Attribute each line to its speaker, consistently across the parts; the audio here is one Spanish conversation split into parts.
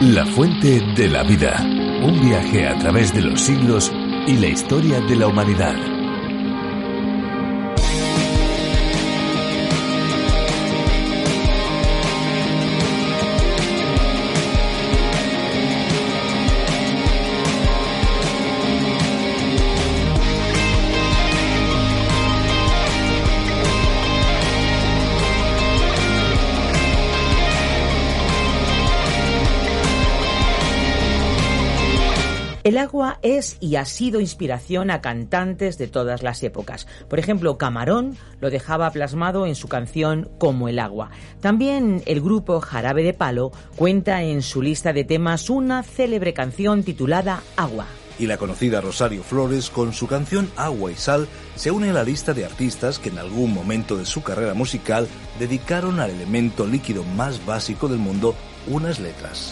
Speaker 1: La fuente de la vida. Un viaje a través de los siglos y la historia de la humanidad.
Speaker 2: El agua es y ha sido inspiración a cantantes de todas las épocas. Por ejemplo, Camarón lo dejaba plasmado en su canción Como el agua. También el grupo Jarabe de Palo cuenta en su lista de temas una célebre canción titulada Agua.
Speaker 3: Y la conocida Rosario Flores, con su canción Agua y Sal, se une a la lista de artistas que en algún momento de su carrera musical dedicaron al elemento líquido más básico del mundo unas letras.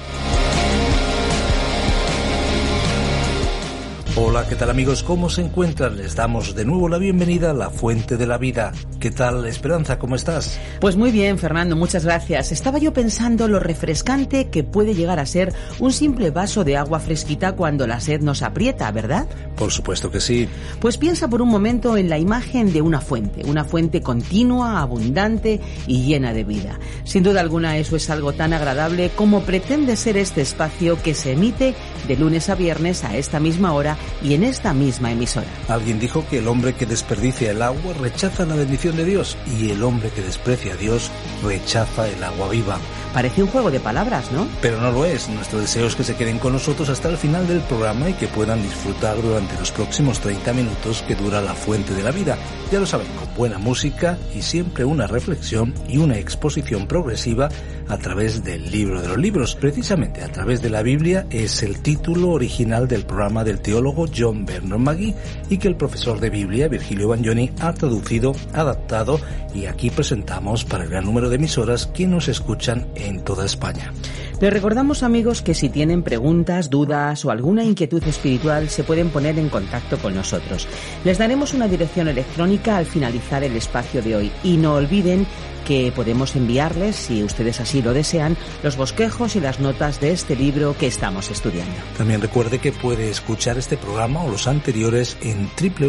Speaker 3: Hola, ¿qué tal amigos? ¿Cómo se encuentran? Les damos de nuevo la bienvenida a La Fuente de la Vida. ¿Qué tal, Esperanza? ¿Cómo estás?
Speaker 2: Pues muy bien, Fernando, muchas gracias. Estaba yo pensando lo refrescante que puede llegar a ser un simple vaso de agua fresquita cuando la sed nos aprieta, ¿verdad?
Speaker 3: Por supuesto que sí.
Speaker 2: Pues piensa por un momento en la imagen de una fuente continua, abundante y llena de vida. Sin duda alguna eso es algo tan agradable como pretende ser este espacio que se emite de lunes a viernes a esta misma hora y en esta misma emisora.
Speaker 3: Alguien dijo que el hombre que desperdicia el agua rechaza la bendición de Dios y el hombre que desprecia a Dios rechaza el agua viva.
Speaker 2: Parece un juego de palabras, ¿no?
Speaker 3: Pero no lo es. Nuestro deseo es que se queden con nosotros hasta el final del programa y que puedan disfrutar durante los próximos 30 minutos que dura La Fuente de la Vida. Ya lo saben, con buena música y siempre una reflexión y una exposición progresiva a través del libro de los libros. Precisamente a través de la Biblia es el título original del programa del teólogo John Vernon McGee y que el profesor de Biblia Virgilio Bagnoni ha traducido, adaptado y aquí presentamos para el gran número de emisoras que nos escuchan en toda España.
Speaker 2: Les recordamos, amigos, que si tienen preguntas, dudas o alguna inquietud espiritual se pueden poner en contacto con nosotros. Les daremos una dirección electrónica al finalizar el espacio de hoy y no olviden que podemos enviarles, si ustedes así lo desean, los bosquejos y las notas de este libro que estamos estudiando.
Speaker 3: También recuerde que puede escuchar este programa o los anteriores en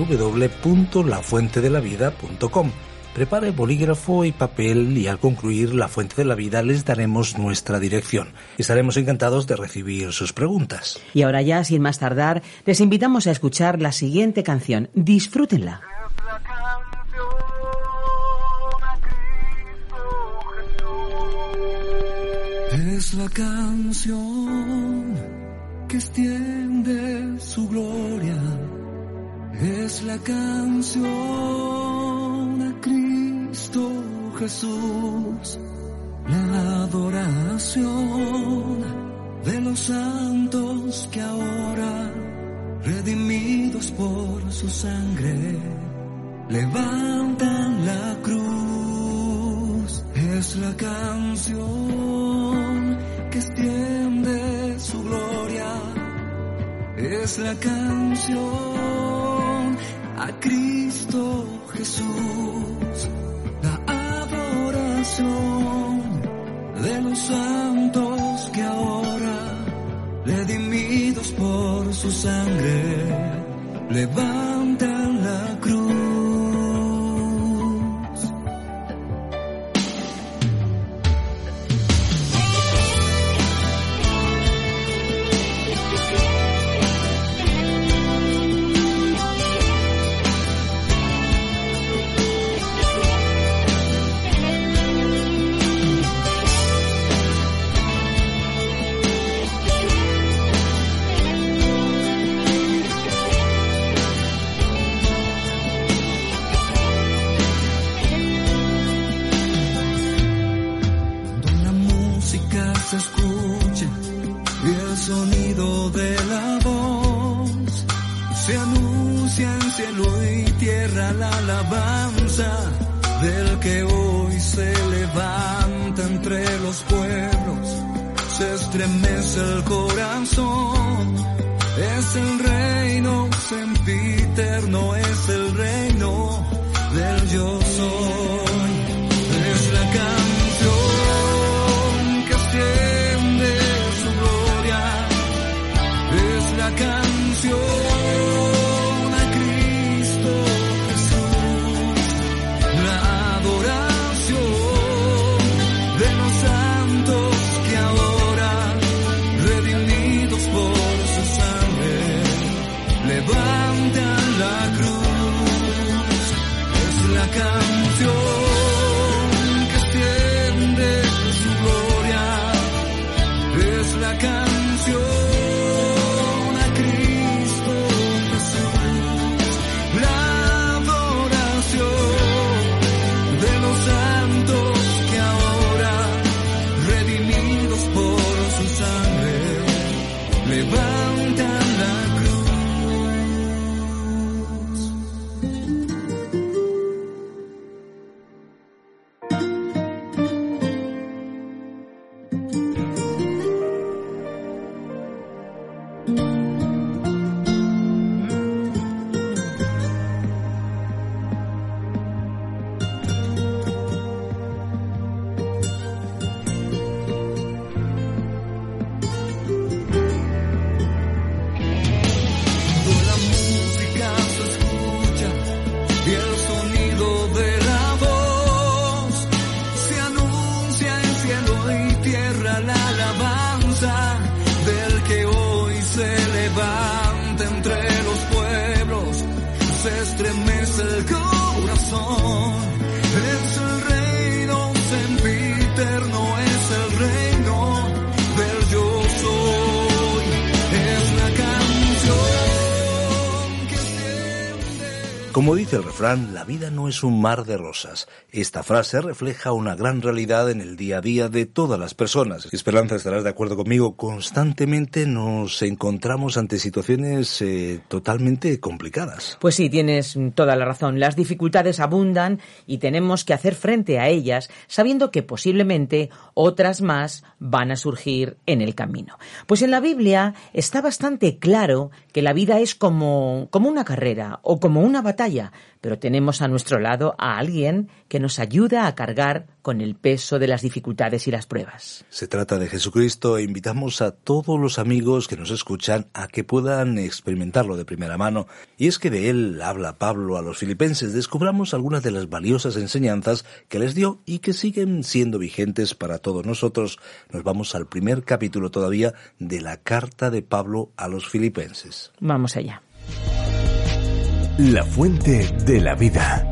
Speaker 3: www.lafuentedelavida.com. Prepare bolígrafo y papel y al concluir La Fuente de la Vida les daremos nuestra dirección. Estaremos encantados de recibir sus preguntas.
Speaker 2: Y ahora ya, sin más tardar, les invitamos a escuchar la siguiente canción. Disfrútenla.
Speaker 4: Es la canción que extiende su gloria. Es la canción a Cristo Jesús, la adoración de los santos que ahora, redimidos por su sangre, levantan la cruz. Es la canción que extiende su gloria. Es la canción a Cristo Jesús, la adoración de los santos que ahora, redimidos por su sangre, levantan la cruz. Se escucha y el sonido de la voz se anuncia en cielo y tierra, la alabanza del que hoy se levanta entre los pueblos. Se estremece el corazón, es el reino sempiterno, es el reino del yo soy. Es la canción que extiende su la canción que extiende su gloria, es la canción a Cristo Jesús, la adoración de los santos que ahora, redimidos por su sangre, levantan la cruz. Estremece el corazón, es el reino sempiterno, es el reino del yo soy, es la canción que extiende.
Speaker 3: Como dice el refrán, la vida no es un mar de rosas. Esta frase refleja una gran realidad en el día a día de todas las personas. Esperanza, estarás de acuerdo conmigo, constantemente nos encontramos ante situaciones totalmente complicadas.
Speaker 2: Pues sí, tienes toda la razón. Las dificultades abundan y tenemos que hacer frente a ellas, sabiendo que posiblemente otras más van a surgir en el camino. Pues en la Biblia está bastante claro que la vida es como una carrera o como una batalla, pero tenemos a nuestro lado a alguien que nos ayuda a cargar con el peso de las dificultades y las pruebas.
Speaker 3: Se trata de Jesucristo e invitamos a todos los amigos que nos escuchan a que puedan experimentarlo de primera mano. Y es que de él habla Pablo a los filipenses. Descubramos algunas de las valiosas enseñanzas que les dio y que siguen siendo vigentes para todos nosotros. Nos vamos al primer capítulo todavía de la carta de Pablo a los filipenses.
Speaker 2: Vamos allá.
Speaker 1: La fuente de la vida.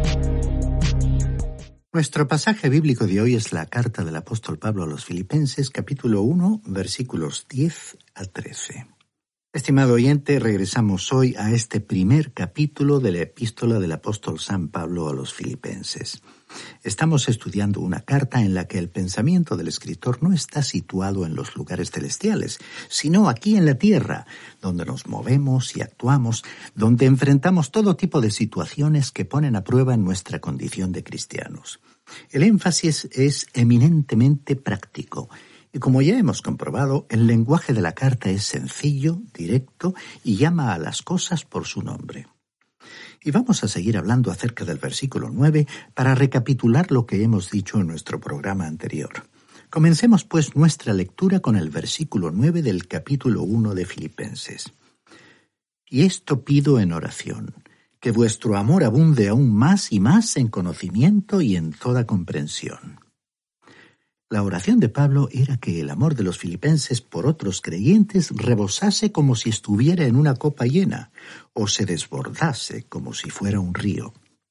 Speaker 5: Nuestro pasaje bíblico de hoy es la carta del apóstol Pablo a los Filipenses, capítulo 1, versículos 10 a 13. Estimado oyente, regresamos hoy a este primer capítulo de la epístola del apóstol San Pablo a los Filipenses. Estamos estudiando una carta en la que el pensamiento del escritor no está situado en los lugares celestiales, sino aquí en la tierra, donde nos movemos y actuamos, donde enfrentamos todo tipo de situaciones que ponen a prueba nuestra condición de cristianos. El énfasis es eminentemente práctico, y como ya hemos comprobado, el lenguaje de la carta es sencillo, directo y llama a las cosas por su nombre. Y vamos a seguir hablando acerca del versículo 9 para recapitular lo que hemos dicho en nuestro programa anterior. Comencemos pues nuestra lectura con el versículo 9 del capítulo 1 de Filipenses. Y esto pido en oración, que vuestro amor abunde aún más y más en conocimiento y en toda comprensión. La oración de Pablo era que el amor de los filipenses por otros creyentes rebosase como si estuviera en una copa llena, o se desbordase como si fuera un río.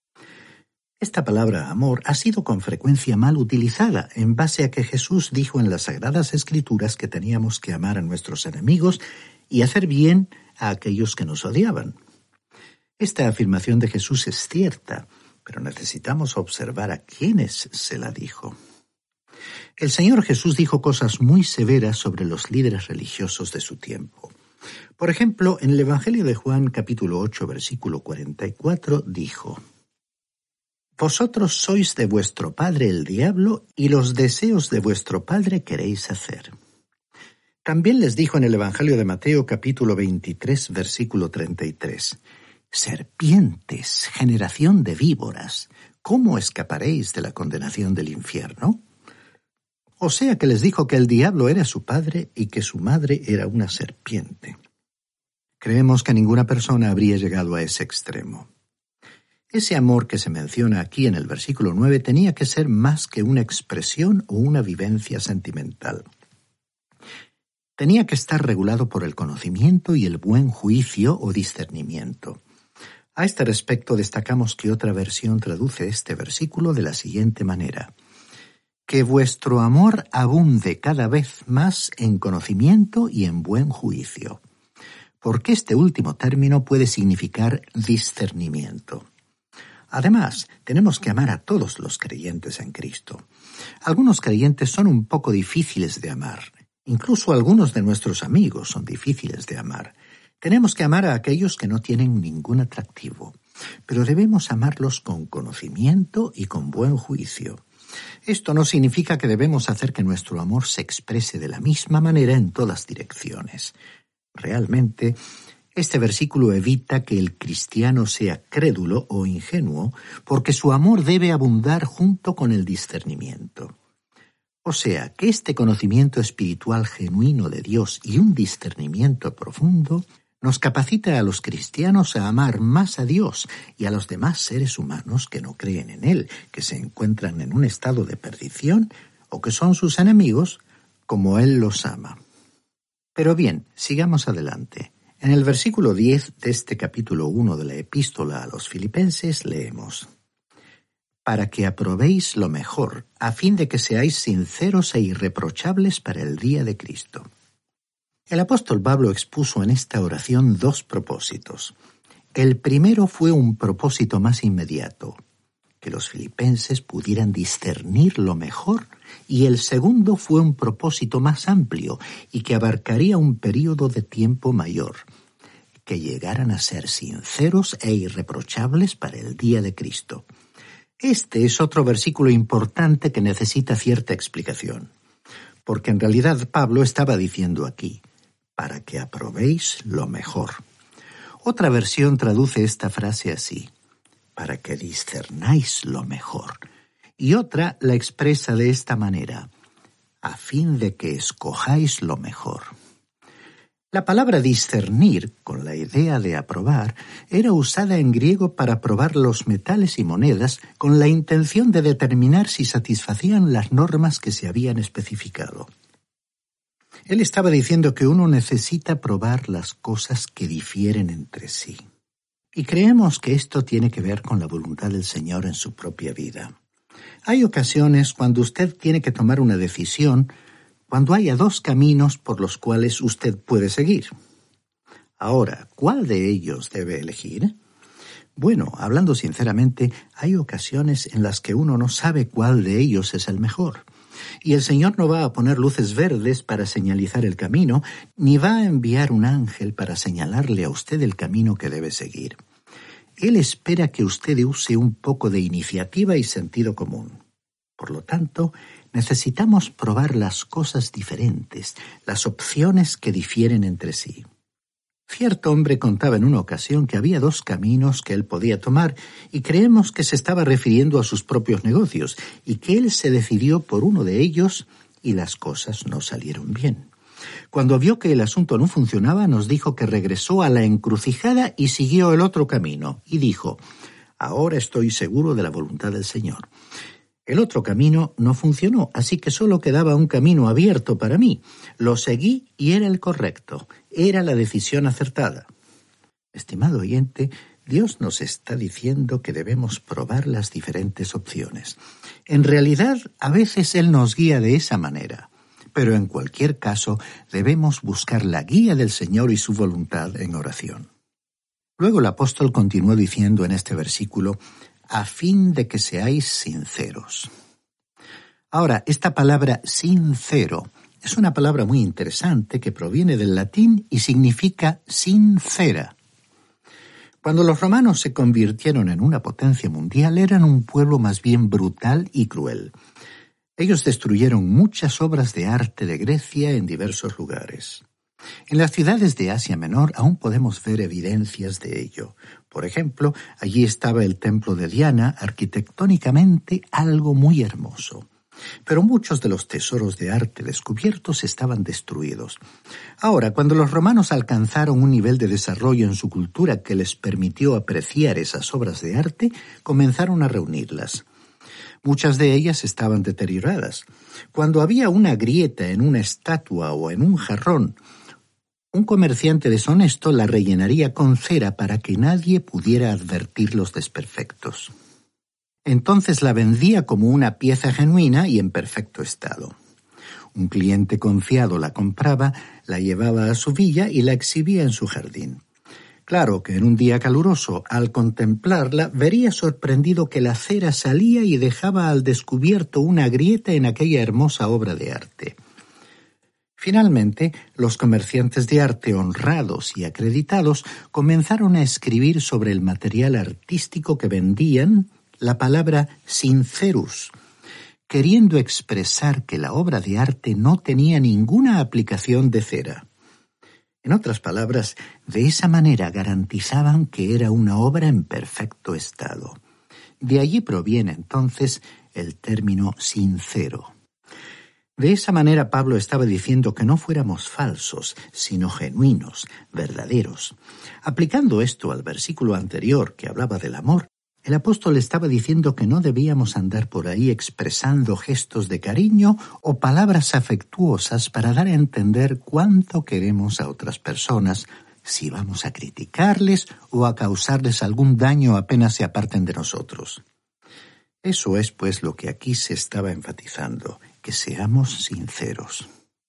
Speaker 5: Esta palabra amor ha sido con frecuencia mal utilizada en base a que Jesús dijo en las Sagradas Escrituras que teníamos que amar a nuestros enemigos y hacer bien a aquellos que nos odiaban. Esta afirmación de Jesús es cierta, pero necesitamos observar a quiénes se la dijo. El Señor Jesús dijo cosas muy severas sobre los líderes religiosos de su tiempo. Por ejemplo, en el Evangelio de Juan, capítulo 8, versículo 44, dijo: «Vosotros sois de vuestro padre el diablo, y los deseos de vuestro padre queréis hacer». También les dijo en el Evangelio de Mateo, capítulo 23, versículo 33, «Serpientes, generación de víboras, ¿cómo escaparéis de la condenación del infierno?». O sea que les dijo que el diablo era su padre y que su madre era una serpiente. Creemos que ninguna persona habría llegado a ese extremo. Ese amor que se menciona aquí en el versículo 9 tenía que ser más que una expresión o una vivencia sentimental. Tenía que estar regulado por el conocimiento y el buen juicio o discernimiento. A este respecto destacamos que otra versión traduce este versículo de la siguiente manera: que vuestro amor abunde cada vez más en conocimiento y en buen juicio, porque este último término puede significar discernimiento. Además, tenemos que amar a todos los creyentes en Cristo. Algunos creyentes son un poco difíciles de amar. Incluso algunos de nuestros amigos son difíciles de amar. Tenemos que amar a aquellos que no tienen ningún atractivo, pero debemos amarlos con conocimiento y con buen juicio. Esto no significa que debemos hacer que nuestro amor se exprese de la misma manera en todas direcciones. Realmente, este versículo evita que el cristiano sea crédulo o ingenuo, porque su amor debe abundar junto con el discernimiento. O sea, que este conocimiento espiritual genuino de Dios y un discernimiento profundo nos capacita a los cristianos a amar más a Dios y a los demás seres humanos que no creen en Él, que se encuentran en un estado de perdición o que son sus enemigos, como Él los ama. Pero bien, sigamos adelante. En el versículo 10 de este capítulo 1 de la Epístola a los Filipenses leemos: para que aprobéis lo mejor, a fin de que seáis sinceros e irreprochables para el día de Cristo. El apóstol Pablo expuso en esta oración dos propósitos. El primero fue un propósito más inmediato, que los filipenses pudieran discernir lo mejor, y el segundo fue un propósito más amplio y que abarcaría un período de tiempo mayor, que llegaran a ser sinceros e irreprochables para el día de Cristo. Este es otro versículo importante que necesita cierta explicación, porque en realidad Pablo estaba diciendo aquí: para que aprobéis lo mejor. Otra versión traduce esta frase así: para que discernáis lo mejor. Y otra la expresa de esta manera: a fin de que escojáis lo mejor. La palabra discernir, con la idea de aprobar, era usada en griego para probar los metales y monedas con la intención de determinar si satisfacían las normas que se habían especificado. Él estaba diciendo que uno necesita probar las cosas que difieren entre sí. Y creemos que esto tiene que ver con la voluntad del Señor en su propia vida. Hay ocasiones cuando usted tiene que tomar una decisión, cuando haya dos caminos por los cuales usted puede seguir. Ahora, ¿cuál de ellos debe elegir? Bueno, hablando sinceramente, hay ocasiones en las que uno no sabe cuál de ellos es el mejor. Y el Señor no va a poner luces verdes para señalizar el camino, ni va a enviar un ángel para señalarle a usted el camino que debe seguir. Él espera que usted use un poco de iniciativa y sentido común. Por lo tanto, necesitamos probar las cosas diferentes, las opciones que difieren entre sí. Cierto hombre contaba en una ocasión que había dos caminos que él podía tomar y creemos que se estaba refiriendo a sus propios negocios y que él se decidió por uno de ellos y las cosas no salieron bien. Cuando vio que el asunto no funcionaba, nos dijo que regresó a la encrucijada y siguió el otro camino y dijo: ahora estoy seguro de la voluntad del Señor. El otro camino no funcionó, así que solo quedaba un camino abierto para mí. Lo seguí y era el correcto, era la decisión acertada. Estimado oyente, Dios nos está diciendo que debemos probar las diferentes opciones. En realidad, a veces Él nos guía de esa manera, pero en cualquier caso debemos buscar la guía del Señor y su voluntad en oración. Luego el apóstol continuó diciendo en este versículo: a fin de que seáis sinceros. Ahora, esta palabra sincero es una palabra muy interesante que proviene del latín y significa sincera. Cuando los romanos se convirtieron en una potencia mundial, eran un pueblo más bien brutal y cruel. Ellos destruyeron muchas obras de arte de Grecia en diversos lugares. En las ciudades de Asia Menor aún podemos ver evidencias de ello. Por ejemplo, allí estaba el templo de Diana, arquitectónicamente algo muy hermoso. Pero muchos de los tesoros de arte descubiertos estaban destruidos. Ahora, cuando los romanos alcanzaron un nivel de desarrollo en su cultura que les permitió apreciar esas obras de arte, comenzaron a reunirlas. Muchas de ellas estaban deterioradas. Cuando había una grieta en una estatua o en un jarrón, Un comerciante deshonesto la rellenaría con cera para que nadie pudiera advertir los desperfectos. Entonces la vendía como una pieza genuina y en perfecto estado. Un cliente confiado la compraba, la llevaba a su villa y la exhibía en su jardín. Claro que en un día caluroso, al contemplarla, vería sorprendido que la cera salía y dejaba al descubierto una grieta en aquella hermosa obra de arte. Finalmente, los comerciantes de arte honrados y acreditados comenzaron a escribir sobre el material artístico que vendían la palabra sincerus, queriendo expresar que la obra de arte no tenía ninguna aplicación de cera. En otras palabras, de esa manera garantizaban que era una obra en perfecto estado. De allí proviene entonces el término sincero. De esa manera Pablo estaba diciendo que no fuéramos falsos, sino genuinos, verdaderos. Aplicando esto al versículo anterior que hablaba del amor, el apóstol estaba diciendo que no debíamos andar por ahí expresando gestos de cariño o palabras afectuosas para dar a entender cuánto queremos a otras personas, si vamos a criticarles o a causarles algún daño apenas se aparten de nosotros. Eso es, pues, lo que aquí se estaba enfatizando, que seamos sinceros.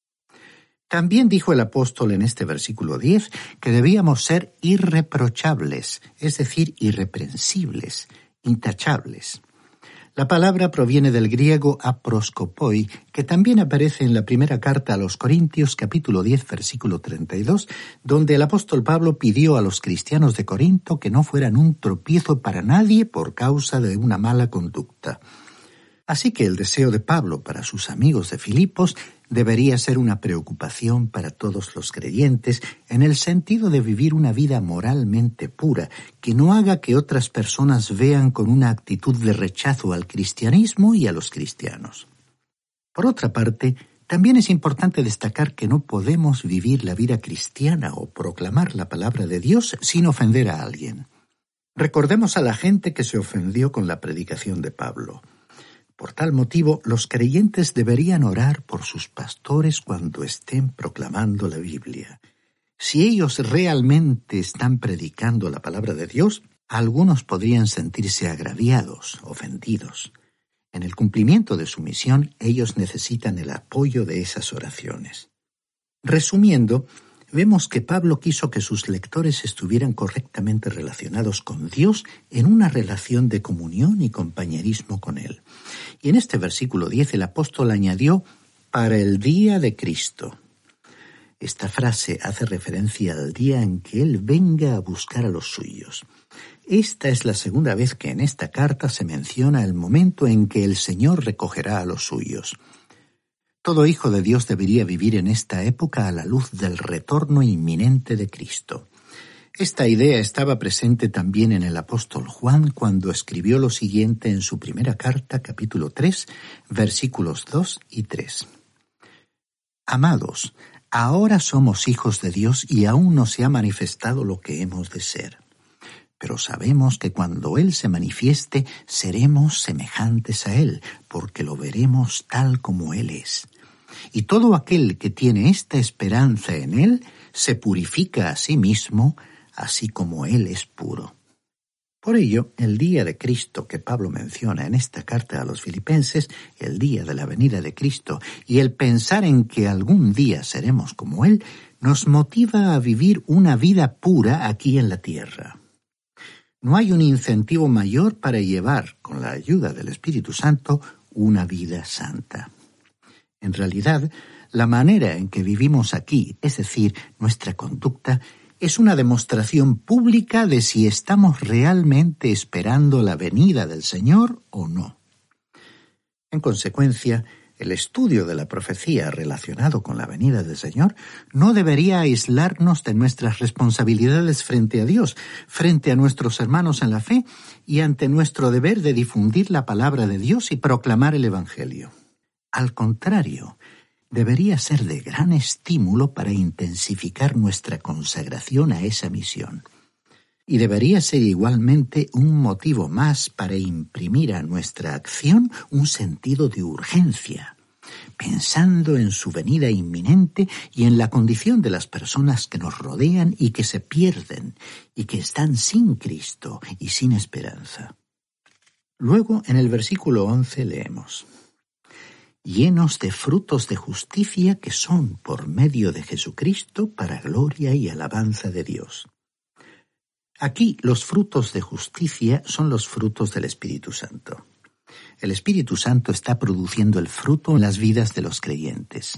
Speaker 5: También dijo el apóstol en este versículo 10 que debíamos ser irreprochables, es decir, irreprensibles, intachables. La palabra proviene del griego aproskopoi, que también aparece en la primera carta a los Corintios, capítulo 10, versículo 32, donde el apóstol Pablo pidió a los cristianos de Corinto que no fueran un tropiezo para nadie por causa de una mala conducta. Así que el deseo de Pablo para sus amigos de Filipos debería ser una preocupación para todos los creyentes en el sentido de vivir una vida moralmente pura, que no haga que otras personas vean con una actitud de rechazo al cristianismo y a los cristianos. Por otra parte, también es importante destacar que no podemos vivir la vida cristiana o proclamar la palabra de Dios sin ofender a alguien. Recordemos a la gente que se ofendió con la predicación de Pablo. Por tal motivo, los creyentes deberían orar por sus pastores cuando estén proclamando la Biblia. Si ellos realmente están predicando la palabra de Dios, algunos podrían sentirse agraviados, ofendidos. En el cumplimiento de su misión, ellos necesitan el apoyo de esas oraciones. Resumiendo, vemos que Pablo quiso que sus lectores estuvieran correctamente relacionados con Dios en una relación de comunión y compañerismo con Él. Y en este versículo 10 el apóstol añadió, para el día de Cristo. Esta frase hace referencia al día en que Él venga a buscar a los suyos. Esta es la segunda vez que en esta carta se menciona el momento en que el Señor recogerá a los suyos. Todo hijo de Dios debería vivir en esta época a la luz del retorno inminente de Cristo. Esta idea estaba presente también en el apóstol Juan cuando escribió lo siguiente en su primera carta, capítulo 3, versículos 2 y 3. Amados, ahora somos hijos de Dios y aún no se ha manifestado lo que hemos de ser. Pero sabemos que cuando Él se manifieste, seremos semejantes a Él, porque lo veremos tal como Él es. Y todo aquel que tiene esta esperanza en Él, se purifica a sí mismo, así como Él es puro. Por ello, el día de Cristo que Pablo menciona en esta carta a los Filipenses, el día de la venida de Cristo, y el pensar en que algún día seremos como Él, nos motiva a vivir una vida pura aquí en la tierra. No hay un incentivo mayor para llevar, con la ayuda del Espíritu Santo, una vida santa. En realidad, la manera en que vivimos aquí, es decir, nuestra conducta, es una demostración pública de si estamos realmente esperando la venida del Señor o no. En consecuencia, el estudio de la profecía relacionado con la venida del Señor no debería aislarnos de nuestras responsabilidades frente a Dios, frente a nuestros hermanos en la fe y ante nuestro deber de difundir la palabra de Dios y proclamar el Evangelio. Al contrario, debería ser de gran estímulo para intensificar nuestra consagración a esa misión. Y debería ser igualmente un motivo más para imprimir a nuestra acción un sentido de urgencia, pensando en su venida inminente y en la condición de las personas que nos rodean y que se pierden y que están sin Cristo y sin esperanza. Luego, en el versículo 11 leemos: llenos de frutos de justicia que son por medio de Jesucristo para gloria y alabanza de Dios. Aquí los frutos de justicia son los frutos del Espíritu Santo. El Espíritu Santo está produciendo el fruto en las vidas de los creyentes.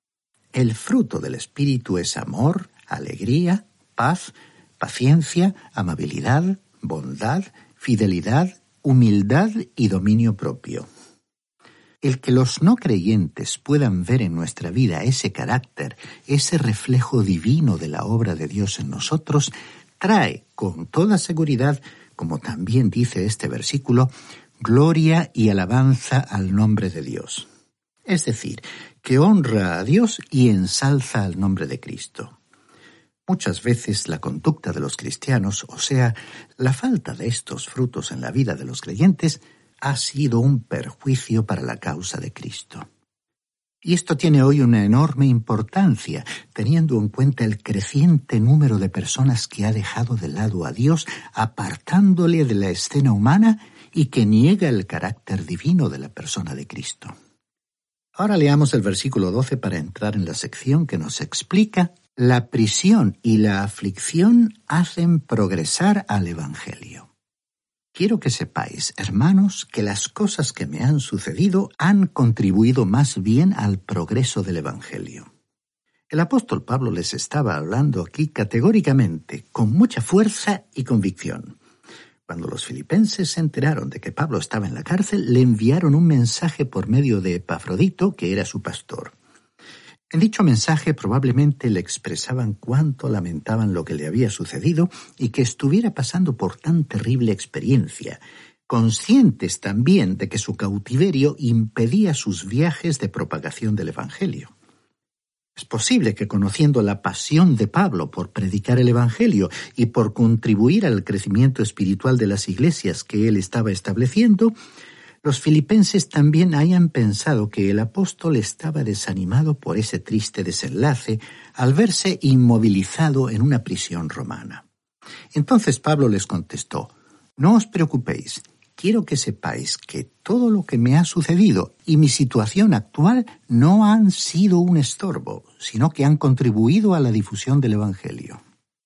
Speaker 5: El fruto del Espíritu es amor, alegría, paz, paciencia, amabilidad, bondad, fidelidad, humildad y dominio propio. El que los no creyentes puedan ver en nuestra vida ese carácter, ese reflejo divino de la obra de Dios en nosotros, trae con toda seguridad, como también dice este versículo, gloria y alabanza al nombre de Dios. Es decir, que honra a Dios y ensalza al nombre de Cristo. Muchas veces la conducta de los cristianos, o sea, la falta de estos frutos en la vida de los creyentes, ha sido un perjuicio para la causa de Cristo. Y esto tiene hoy una enorme importancia, teniendo en cuenta el creciente número de personas que ha dejado de lado a Dios, apartándole de la escena humana y que niega el carácter divino de la persona de Cristo. Ahora leamos el versículo 12 para entrar en la sección que nos explica: la prisión y la aflicción hacen progresar al Evangelio. Quiero que sepáis, hermanos, que las cosas que me han sucedido han contribuido más bien al progreso del Evangelio. El apóstol Pablo les estaba hablando aquí categóricamente, con mucha fuerza y convicción. Cuando los filipenses se enteraron de que Pablo estaba en la cárcel, le enviaron un mensaje por medio de Epafrodito, que era su pastor. En dicho mensaje probablemente le expresaban cuánto lamentaban lo que le había sucedido y que estuviera pasando por tan terrible experiencia, conscientes también de que su cautiverio impedía sus viajes de propagación del Evangelio. Es posible que, conociendo la pasión de Pablo por predicar el Evangelio y por contribuir al crecimiento espiritual de las iglesias que él estaba estableciendo, los filipenses también hayan pensado que el apóstol estaba desanimado por ese triste desenlace al verse inmovilizado en una prisión romana. Entonces Pablo les contestó: no os preocupéis, quiero que sepáis que todo lo que me ha sucedido y mi situación actual no han sido un estorbo, sino que han contribuido a la difusión del Evangelio.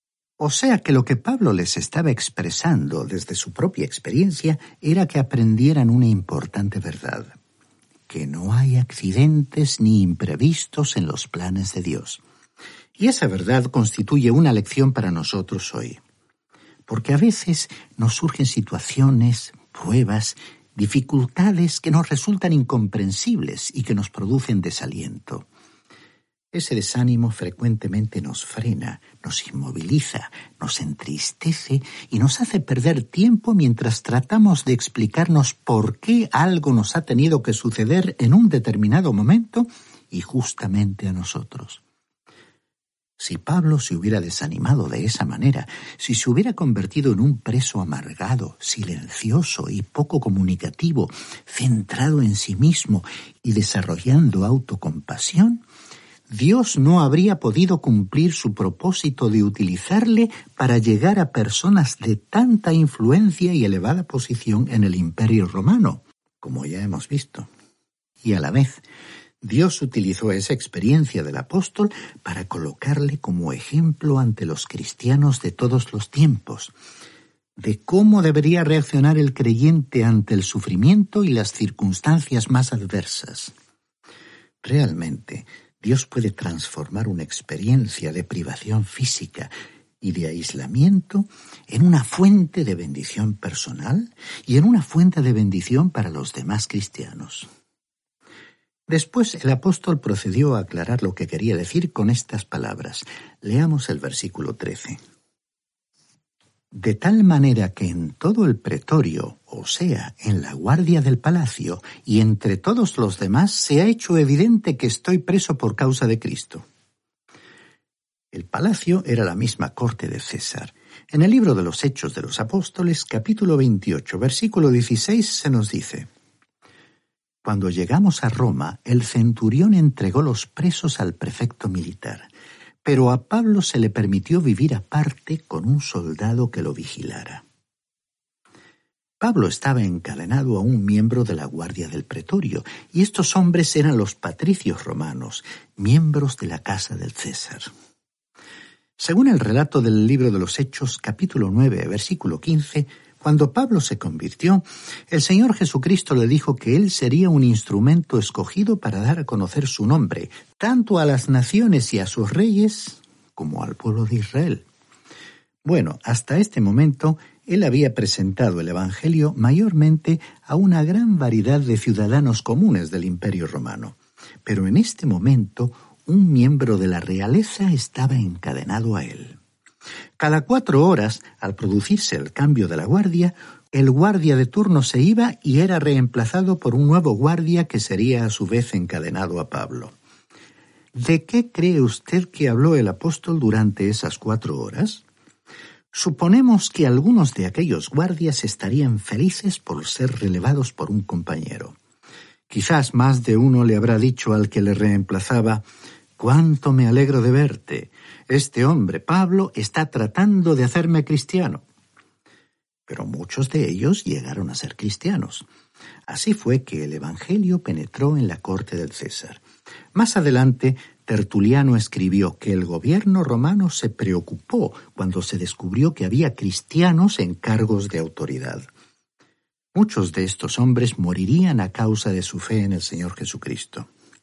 Speaker 5: O sea que lo que Pablo les estaba expresando desde su propia experiencia era que aprendieran una importante verdad: que no hay accidentes ni imprevistos en los planes de Dios. Y esa verdad constituye una lección para nosotros hoy. Porque a veces nos surgen situaciones, pruebas, dificultades que nos resultan incomprensibles y que nos producen desaliento. Ese desánimo frecuentemente nos frena, nos inmoviliza, nos entristece y nos hace perder tiempo mientras tratamos de explicarnos por qué algo nos ha tenido que suceder en un determinado momento y justamente a nosotros. Si Pablo se hubiera desanimado de esa manera, si se hubiera convertido en un preso amargado, silencioso y poco comunicativo, centrado en sí mismo y desarrollando autocompasión, Dios no habría podido cumplir su propósito de utilizarle para llegar a personas de tanta influencia y elevada posición en el Imperio Romano, como ya hemos visto. Y a la vez, Dios utilizó esa experiencia del apóstol para colocarle como ejemplo ante los cristianos de todos los tiempos, de cómo debería reaccionar el creyente ante el sufrimiento y las circunstancias más adversas. Realmente, Dios puede transformar una experiencia de privación física y de aislamiento en una fuente de bendición personal y en una fuente de bendición para los demás cristianos. Después el apóstol procedió a aclarar lo que quería decir con estas palabras. Leamos el versículo 13. De tal manera que en todo el pretorio, o sea, en la guardia del palacio, y entre todos los demás, se ha hecho evidente que estoy preso por causa de Cristo. El palacio era la misma corte de César. En el libro de los Hechos de los Apóstoles, capítulo 28, versículo 16, se nos dice: Cuando llegamos a Roma, el centurión entregó los presos al prefecto militar, pero a Pablo se le permitió vivir aparte con un soldado que lo vigilara. Pablo estaba encadenado a un miembro de la guardia del pretorio, y estos hombres eran los patricios romanos, miembros de la casa del César. Según el relato del libro de los Hechos, capítulo 9, versículo 15, cuando Pablo se convirtió, el Señor Jesucristo le dijo que él sería un instrumento escogido para dar a conocer su nombre, tanto a las naciones y a sus reyes, como al pueblo de Israel. Bueno, hasta este momento, él había presentado el Evangelio mayormente a una gran variedad de ciudadanos comunes del Imperio Romano. Pero en este momento, un miembro de la realeza estaba encadenado a él. Cada 4 horas, al producirse el cambio de la guardia, el guardia de turno se iba y era reemplazado por un nuevo guardia que sería a su vez encadenado a Pablo. ¿De qué cree usted que habló el apóstol durante esas 4 horas? Suponemos que algunos de aquellos guardias estarían felices por ser relevados por un compañero. Quizás más de uno le habrá dicho al que le reemplazaba: «¡Cuánto me alegro de verte! Este hombre, Pablo, está tratando de hacerme cristiano». Pero muchos de ellos llegaron a ser cristianos. Así fue que el Evangelio penetró en la corte del César. Más adelante, Tertuliano escribió que el gobierno romano se preocupó cuando se descubrió que había cristianos en cargos de autoridad. Muchos de estos hombres morirían a causa de su fe en el Señor Jesucristo.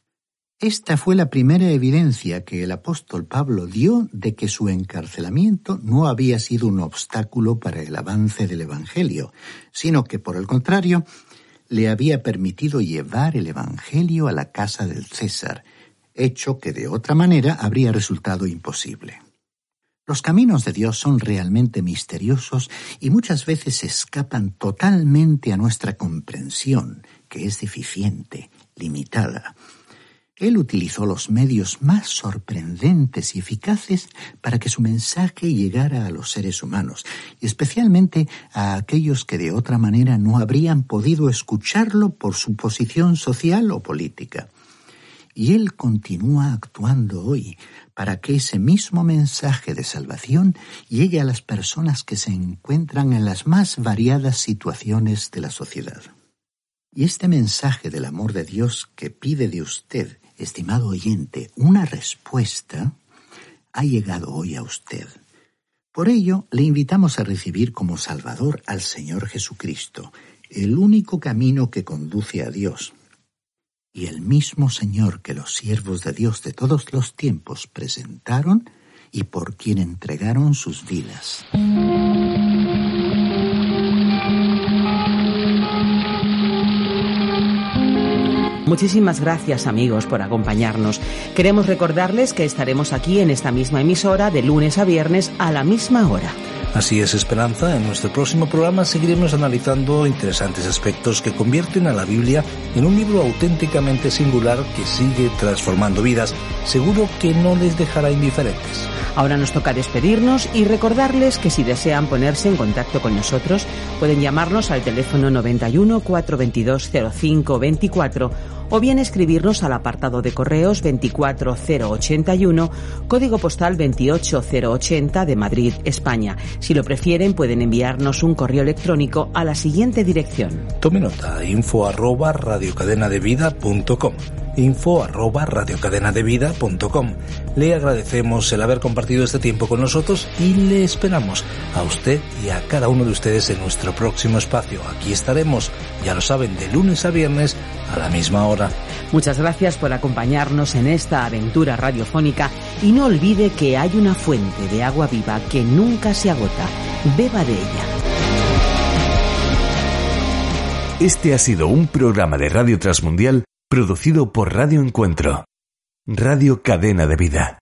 Speaker 5: Esta fue la primera evidencia que el apóstol Pablo dio de que su encarcelamiento no había sido un obstáculo para el avance del Evangelio, sino que, por el contrario, le había permitido llevar el Evangelio a la casa del César, hecho que de otra manera habría resultado imposible. Los caminos de Dios son realmente misteriosos y muchas veces escapan totalmente a nuestra comprensión, que es deficiente, limitada. Él utilizó los medios más sorprendentes y eficaces para que su mensaje llegara a los seres humanos, y especialmente a aquellos que de otra manera no habrían podido escucharlo por su posición social o política. Y Él continúa actuando hoy para que ese mismo mensaje de salvación llegue a las personas que se encuentran en las más variadas situaciones de la sociedad. Y este mensaje del amor de Dios que pide de usted, estimado oyente, una respuesta, ha llegado hoy a usted. Por ello, le invitamos a recibir como Salvador al Señor Jesucristo, el único camino que conduce a Dios, y el mismo Señor que los siervos de Dios de todos los tiempos presentaron y por quien entregaron sus vidas.
Speaker 2: Muchísimas gracias, amigos, por acompañarnos. Queremos recordarles que estaremos aquí en esta misma emisora de lunes a viernes a la misma hora.
Speaker 3: Así es, Esperanza. En nuestro próximo programa seguiremos analizando interesantes aspectos que convierten a la Biblia en un libro auténticamente singular que sigue transformando vidas. Seguro que no les dejará indiferentes.
Speaker 2: Ahora nos toca despedirnos y recordarles que si desean ponerse en contacto con nosotros, pueden llamarnos al teléfono 91 422 0524 o bien escribirnos al apartado de correos 24081, código postal 28080 de Madrid, España. Si lo prefieren, pueden enviarnos un correo electrónico a la siguiente dirección.
Speaker 3: Tome nota: info@radiocadenadevida.com. info@radiocadenadevida.com. Le agradecemos el haber compartido este tiempo con nosotros y le esperamos a usted y a cada uno de ustedes en nuestro próximo espacio. Aquí estaremos, ya lo saben, de lunes a viernes a la misma hora.
Speaker 2: Muchas gracias por acompañarnos en esta aventura radiofónica y no olvide que hay una fuente de agua viva que nunca se agota. Beba de ella.
Speaker 1: Este ha sido un programa de Radio Transmundial producido por Radio Encuentro, Radio Cadena de Vida.